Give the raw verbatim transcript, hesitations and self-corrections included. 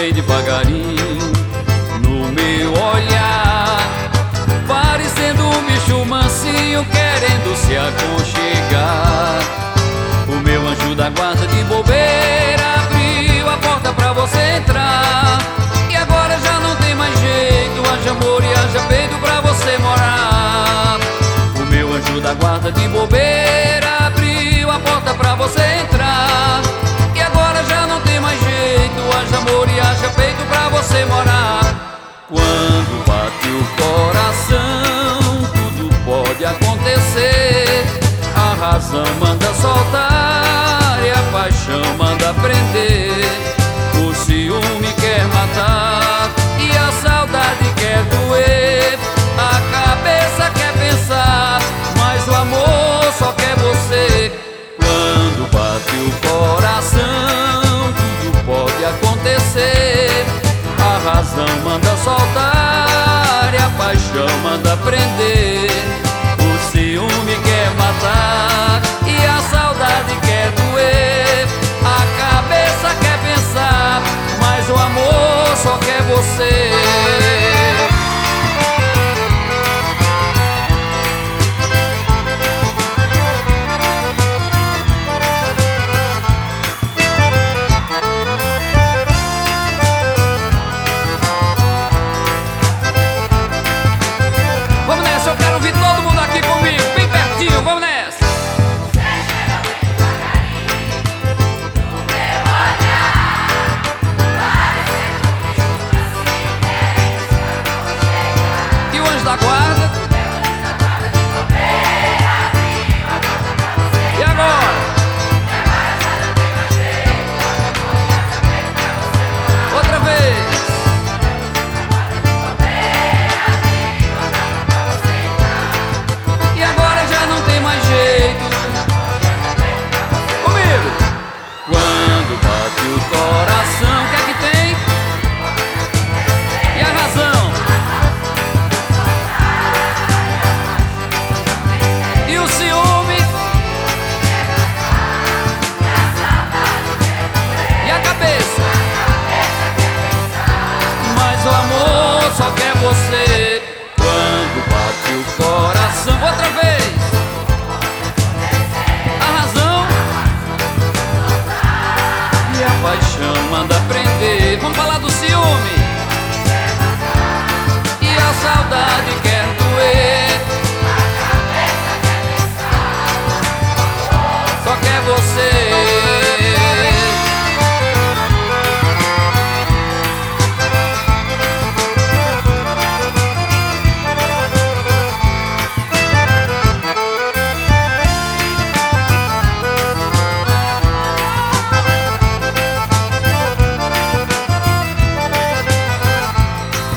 bem devagarinho no meu olhar, parecendo um bicho mansinho querendo se aconchegar. O meu anjo da guarda de bobeira abriu a porta pra você entrar, e agora já não tem mais jeito, haja amor e haja peito pra você morar. O meu anjo da guarda de bobeira abriu a porta pra você entrar, e agora já não tem mais jeito, haja amor e haja peito pra você morar. Quando bate o coração, tudo pode acontecer. A razão manda soltar e a paixão manda prender. O ciúme quer matar e a saudade quer doer. A cabeça quer pensar, mas o amor só quer você. Quando bate o coração, tudo pode acontecer. A razão manda soltar e a paixão manda prender. O ciúme quer matar e a saudade quer doer. A cabeça quer pensar, mas o amor só quer você. Vamos nessa, eu quero ouvir todo mundo aqui comigo, bem pertinho, vamos nessa. E o anjo da guarda? E agora? Outra vez. E agora já não tem mais jeito. Comigo. Quando bate o coração, o que é que tem? E a razão? E o ciúme? E a cabeça? Mas o amor só quer você.